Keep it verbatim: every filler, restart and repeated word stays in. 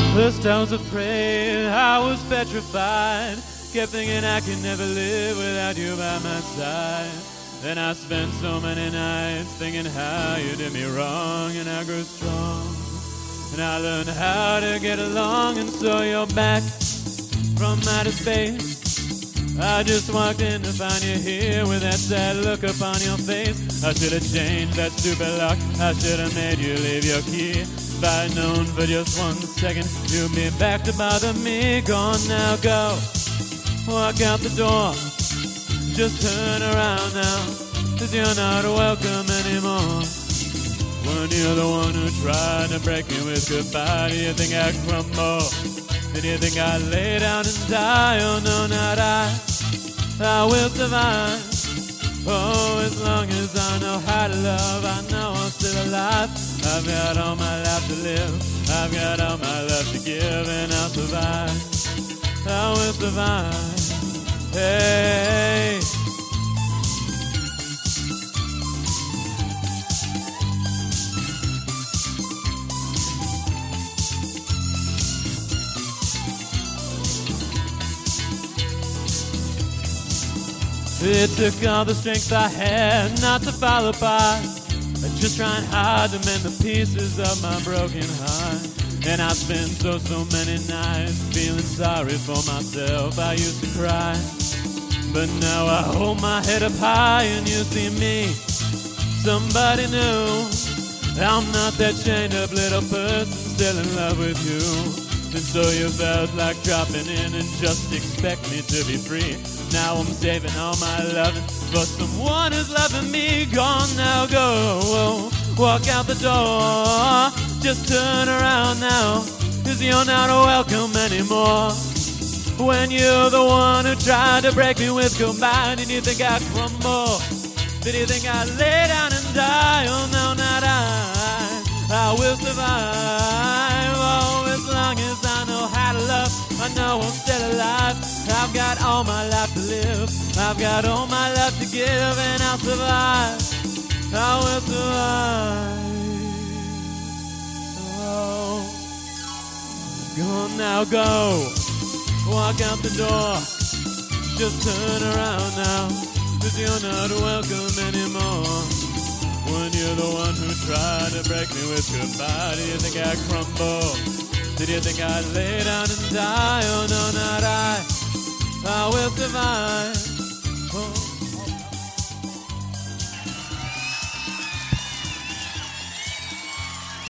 First I was afraid, I was petrified, kept thinking I could never live without you by my side. Then I spent so many nights thinking how you did me wrong, and I grew strong, and I learned how to get along. And so you're back from outer space. I just walked in to find you here with that sad look upon your face. I should have changed that stupid lock, I should have made you leave your key. If I'd known for just one second you'd be back to bother me. Gone now, go, walk out the door, just turn around now, 'cause you're not welcome anymore. When you're the one who tried to break me with goodbye, do you think I'd crumble? Did you think I'd lay down and die? Oh no, not I, I will survive. Oh, as long as I know how to love, I know I'm still alive. I've got all my life to live, I've got all my love to give, and I'll survive, I will survive. Hey, it took all the strength I had not to fall apart, just trying hard to mend the pieces of my broken heart. And I spent so, so many nights feeling sorry for myself. I used to cry, but now I hold my head up high and you see me, somebody new. I'm not that chained up little person still in love with you. And so you felt like dropping in and just expect me to be free. Now I'm saving all my loving for someone who's loving me. Gone now, go, walk out the door, just turn around now, 'cause you're not welcome anymore. When you're the one who tried to break me with goodbye, did you think I'd crumble? Did you think I'd lay down and die? Oh no, not I, I will survive. Oh, as long as I know how to love, I know I'm still alive. I've got all my life to live, I've got all my life to give, and I'll survive, I will survive. Oh, go now, go, walk out the door, just turn around now, 'cause you're not welcome anymore. When you're the one who tried to break me with goodbye, do you think I'd crumble? Did you think I'd lay down and die? Oh no, not I, I will survive.